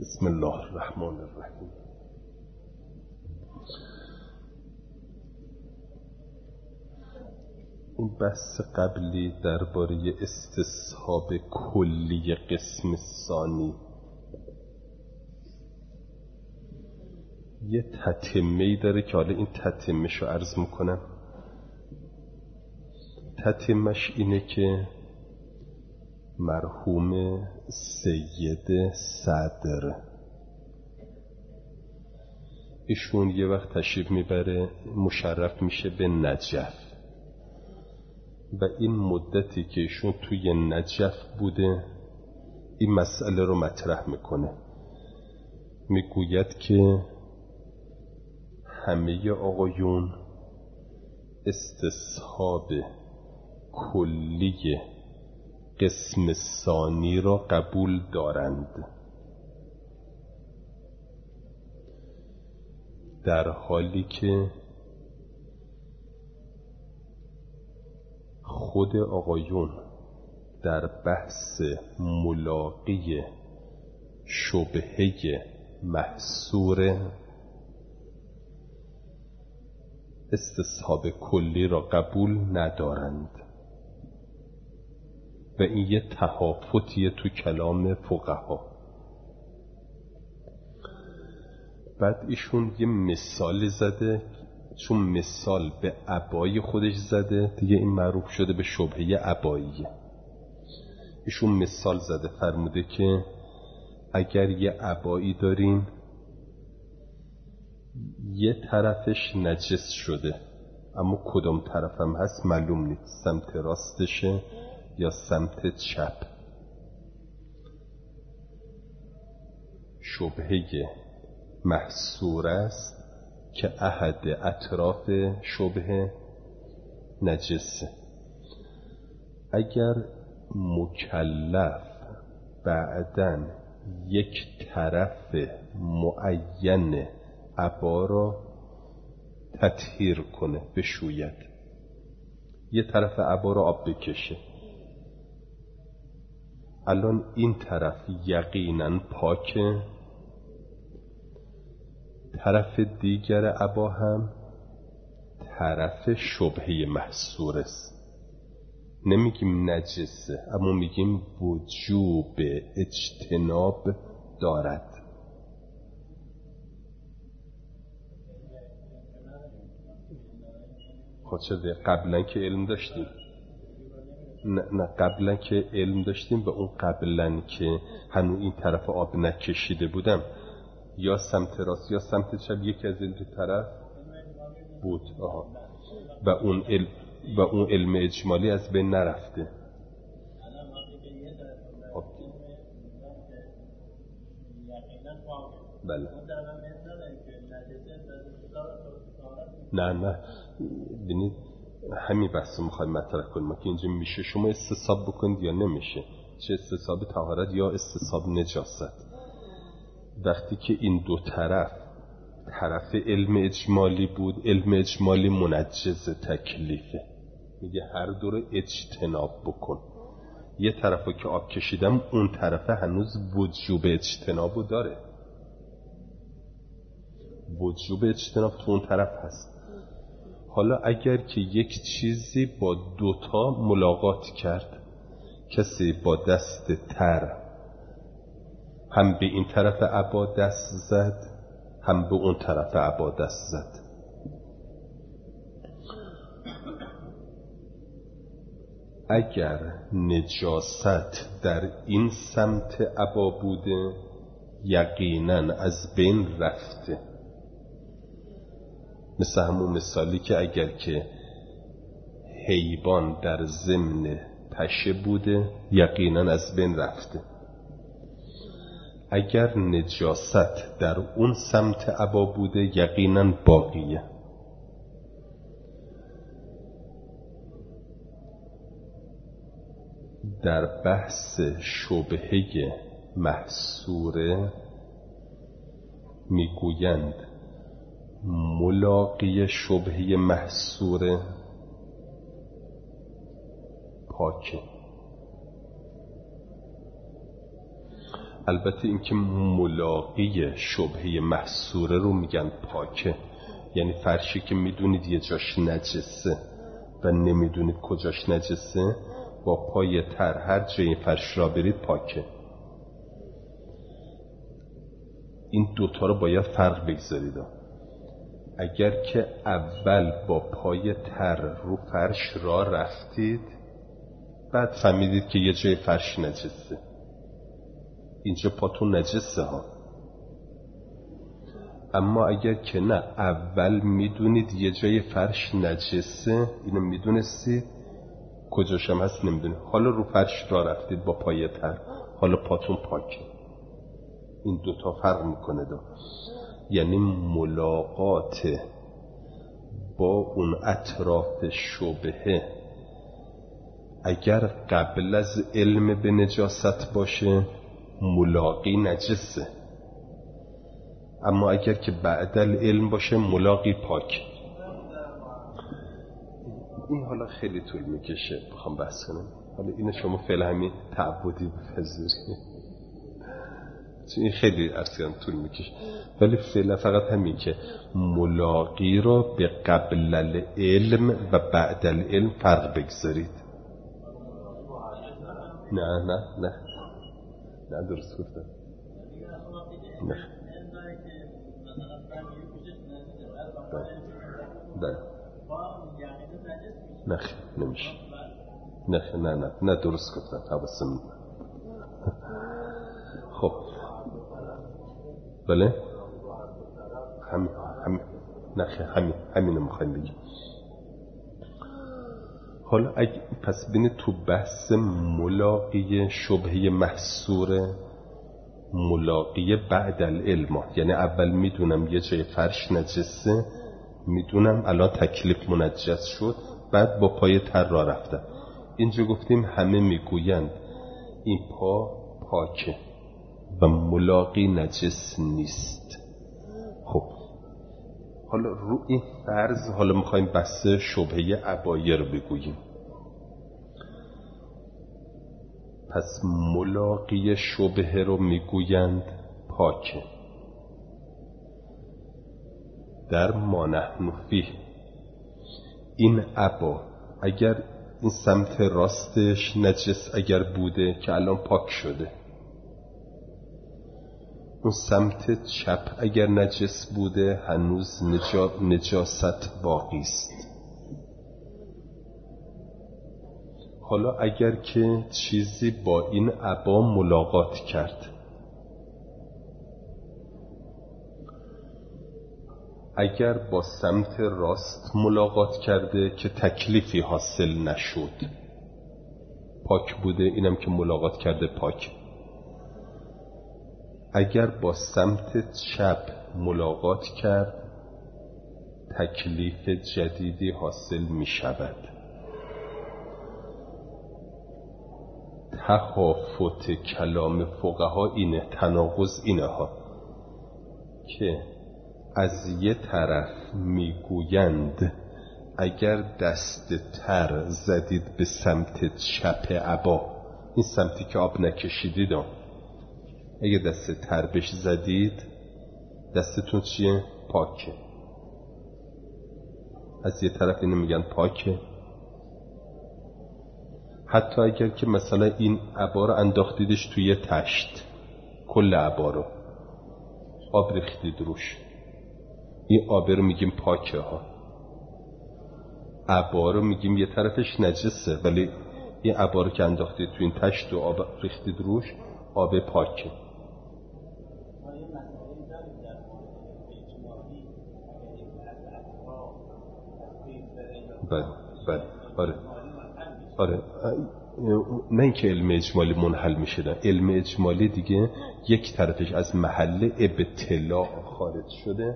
بسم الله الرحمن الرحیم. این بحث قبلی درباره استصحاب کلی قسم ثانی یه تتمه‌ای داره که حالا این تتمه‌ش رو عرض میکنم. تتمه‌ش اینه که مرحوم سید صدر ایشون یه وقت تشریف میبره، مشرف میشه به نجف و این مدتی که ایشون توی نجف بوده این مسئله رو مطرح میکنه. میگوید که همه آقایون استصحاب کلی قسم ثانی را قبول دارند، در حالی که خود آقایون در بحث ملاقی شبهه محصور استصحاب کلی را قبول ندارند و این یه تهافتیه تو کلام فقها. بعد ایشون یه مثال زده، چون مثال به عبای خودش زده دیگه این معروف شده به شبهه عباییه. ایشون مثال زده، فرموده که اگر یه عبایی دارین یه طرفش نجس شده اما کدام طرف هم هست معلوم نیست، سمت راستشه یا سمت چپ، شبهه محصور است که احد اطراف شبهه نجسه. اگر مکلف بعدن یک طرف معین عبا را تطهیر کنه، بشوید، یه طرف عبا را آب بکشه، الان این طرف یقیناً پاکه، طرف دیگر عبا هم طرف شبهه محصور است. نمیگیم نجسه اما میگیم وجوب اجتناب دارد. خاطر قبلا که علم داشتیم، نه قبلا که علم داشتیم و اون قبلا که هنوز این طرف آب نکشیده بودم یا سمت راست یا سمت چپ یکی از این دو طرف بود. و اون علم اجمالی از بین نرفته. بله. نه ببینید همین بحث رو میخوایم مطرح کنیم که اینجا میشه شما استصحاب بکنید یا نمیشه، چه استصحاب طهارت یا استصحاب نجاست. وقتی که این دو طرف علم اجمالی بود، علم اجمالی منجز تکلیفه، میگه هر دو رو اجتناب بکن. یه طرفو که آب کشیدم اون طرفه هنوز وجوب اجتنابو داره، وجوب اجتناب تو اون طرف هست. حالا اگر که یک چیزی با دوتا ملاقات کرد، کسی با دست تر هم به این طرف عبا دست زد هم به اون طرف عبا دست زد، اگر نجاست در این سمت عبا بوده یقیناً از بین رفته. مثل همون مثالی که اگر که حیوان در ضمن پشه بوده یقیناً از بین رفته. اگر نجاست در اون سمت عبا بوده یقیناً باقیه. در بحث شبهه محصوره میگویند ملاقی شبهه محصوره پاکه. البته اینکه ملاقی شبهه محصوره رو میگن پاکه، یعنی فرشی که میدونید یه جاش نجسه و نمیدونید کجاش نجسه، با پای تر هر جای فرش را برید پاکه. این دوتا رو باید فرق بگذارید. اگر که اول با پای تر رو فرش را رفتید، بعد فهمیدید که یه جای فرش نجسه، اینجا پاتون نجسه ها. اما اگر که نه، اول میدونید یه جای فرش نجسه، اینو میدونستید، کجاش هم هست نمیدونید، حالا رو فرش را رفتید با پای تر، حالا پاتون پاکه. این دوتا فرق میکنه یعنی ملاقات با اون اطراف شبهه اگر قبل از علم به نجاست باشه ملاقی نجسه، اما اگر که بعد علم باشه ملاقی پاک. این حالا خیلی طول میکشه بخوام بحث کنم، حالا اینو شما فعلا همین تعبدی بپذیرید، این خیلی اصلا طول میکشه، ولی فعلا فقط همین که ملاقی را به قبل العلم و بعد العلم فرق بگذارید. نه نه نه نه درست گفتم. نه بله نه نمیشه، نه نه نه نه درست گفتم، حواسم. خب بله همینو میخوایم بگیم. حالا پس بینید تو بحث ملاقی شبهه محصوره، ملاقی بعد العلم، یعنی اول میدونم یه جای فرش نجسه، میدونم الان تکلیف منجس شد، بعد با پای تر را رفتم. اینجا گفتیم همه میگویند این پا پاکه و ملاقی نجس نیست. خب حالا رو این فرض حالا میخوایم بحث شبهه عبایه رو بگوییم. پس ملاقی شبهه رو میگویند پاکه. در ما نحن فیه، این عبا اگر این سمت راستش نجس اگر بوده که الان پاک شده، اون سمت چپ اگر نجس بوده هنوز نجاست باقی است. حالا اگر که چیزی با این عبا ملاقات کرد، اگر با سمت راست ملاقات کرده که تکلیفی حاصل نشد، پاک بوده، اینم که ملاقات کرده پاک. اگر با سمت چپ ملاقات کرد تکلیف جدیدی حاصل می شود. تخافت کلام فقها اینه، تناقض اینه ها، که از یه طرف میگویند اگر دست تر زدید به سمت چپ عبا، این سمتی که آب نکشیدید، اگه دست تر بهش زدید دستتون چیه؟ پاکه. از یه طرف اینو میگن پاکه. حتی اگر که مثلا این عبا رو انداختیدش توی تشت، کل عبا رو آب ریختید روش، این آب رو میگیم پاکه ها. عبا رو میگیم یه طرفش نجسه، ولی این عبا رو که انداختید توی این تشت و آب ریختید روش، آب پاکه. بله آره نه اینکه علم اجمالی منحل میشه، علم اجمالی دیگه یک طرفش از محل ابتلاع خارج شده.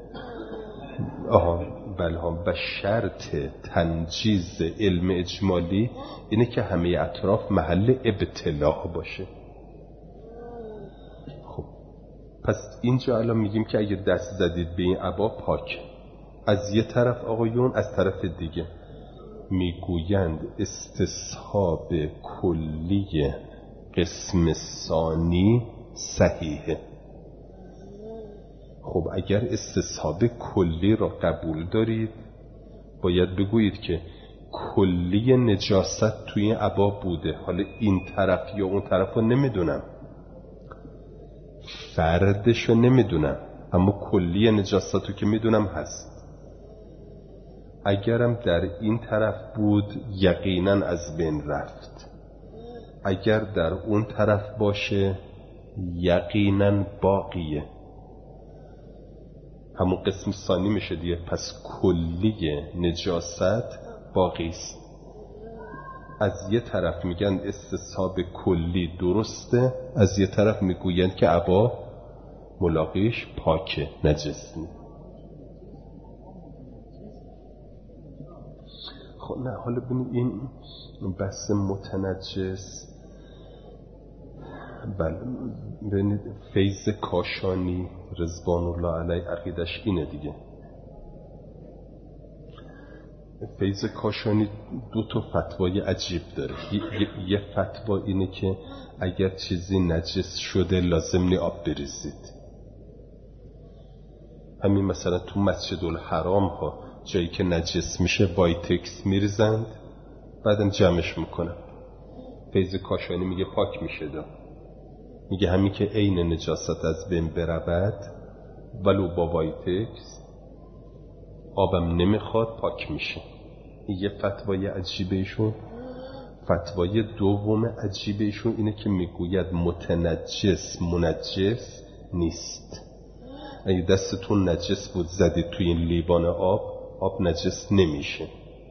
بله و شرط تنجیز علم اجمالی اینه که همه اطراف محل ابتلاع باشه. خب پس اینجا الان میگیم که اگه دست زدید به این عبا پاک. از یه طرف آقایون، از طرف دیگه میگویند استصحاب کلی قسم ثانی صحیحه. خب اگر استصحاب کلی را قبول دارید باید بگویید که کلی نجاست توی عبا بوده، حالا این طرف یا اون طرف رو نمیدونم، فردش رو نمیدونم، اما کلی نجاست رو که میدونم هست. اگرم در این طرف بود یقینا از بین رفت، اگر در اون طرف باشه یقینا باقیه، همون قسم ثانی میشه دیگه. پس کلی نجاست باقی است. از یه طرف میگن استصحاب کلی درسته، از یه طرف میگوین که عبا ملاقیش پاکه، نجس نیست. خب نه، حالا ببینید این بحث متنجس، بله ببینید فیض کاشانی رضوان الله علیه عقیدش اینه دیگه. فیض کاشانی دو تا فتوای عجیب داره. یه فتوا اینه که اگر چیزی نجس شده لازم نی آب بریزید. همین مثلا تو مسجد الحرام ها جایی که نجس میشه وایتکس میریزند بعدم جمعش میکنن. فیض کاشانی میگه پاک میشه دا. میگه همین که عین نجاست از بین برود ولو با وایتکس آبم نمیخواد پاک میشه. یه فتوای عجیبه ایشون. فتوای دوم عجیبه ایشون اینه که میگوید متنجس منجس نیست. اگه دستتون نجس بود زدید توی این لیوان آب نجس نمیشه.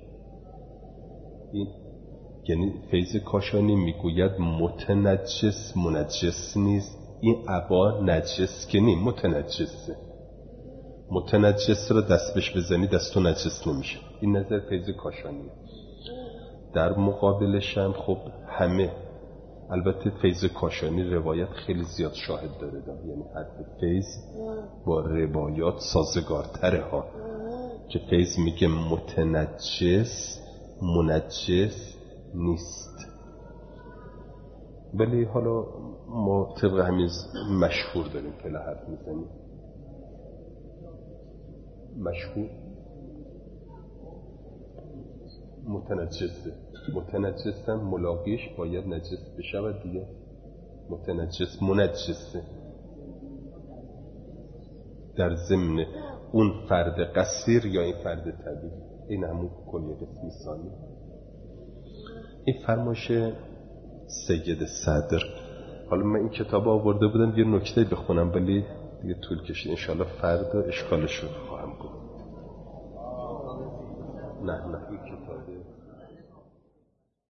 این یعنی فیض کاشانی میگوید متنجس منجس نیست. این عبا نجس که نیم، متنجسه. متنجس رو دست بهش بزنی دستو نجس نمیشه. این نظر فیض کاشانی. در مقابلش هم خب همه، البته فیض کاشانی روایت خیلی زیاد شاهد داره، یعنی حرف فیض با روایات سازگارتره ها، که فیض میگه متنجس منجس نیست. ولی حالا ما طبق همین مشهور داریم فعلا حرف میزنیم. مشهور متنجسه ملاقیش باید نجس بشود دیگه. متنجس منجسه در ضمن اون فرد قصیر یا این فرد طبیعی. این همون کلیه قسمی ثانی. این فرمایش سید صدر. حالا من این کتاب آورده بودم یه نکته بخونم ولی دیگه طول کشید، انشاءالله فردا اشکالش رو خواهم گفت. نه این کتابه